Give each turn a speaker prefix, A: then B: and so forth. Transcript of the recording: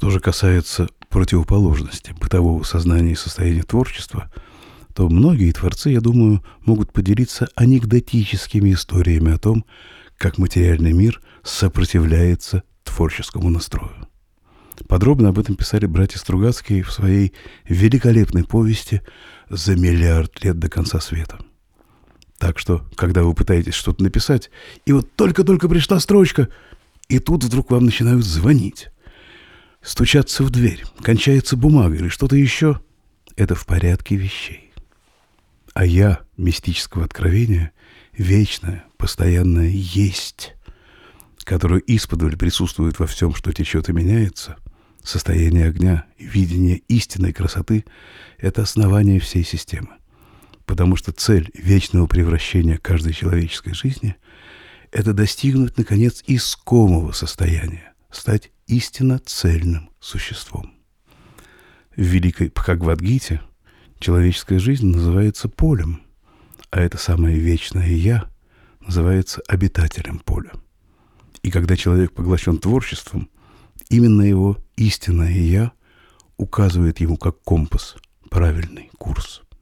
A: Что же касается противоположности бытового сознания и состояния творчества, то многие творцы, я думаю, могут поделиться анекдотическими историями о том, как материальный мир сопротивляется творческому настрою. Подробно об этом писали братья Стругацкие в своей великолепной повести «За миллиард лет до конца света». Так что, когда вы пытаетесь что-то написать, и вот только-только пришла строчка, и тут вдруг вам начинают звонить, стучаться в дверь, кончается бумага или что-то еще, это в порядке вещей. А я мистического откровения, вечное, постоянное есть, которое исподволь присутствует во всем, что течет и меняется, состояние огня, видение истинной красоты — это основание всей системы. Потому что цель вечного превращения каждой человеческой жизни — это достигнуть, наконец, искомого состояния, стать истинно цельным существом. В великой Бхагавад-гите человеческая жизнь называется полем, а это самое вечное «я» называется обитателем поля. И когда человек поглощен творчеством, именно его истинное «я» указывает ему как компас правильный курс.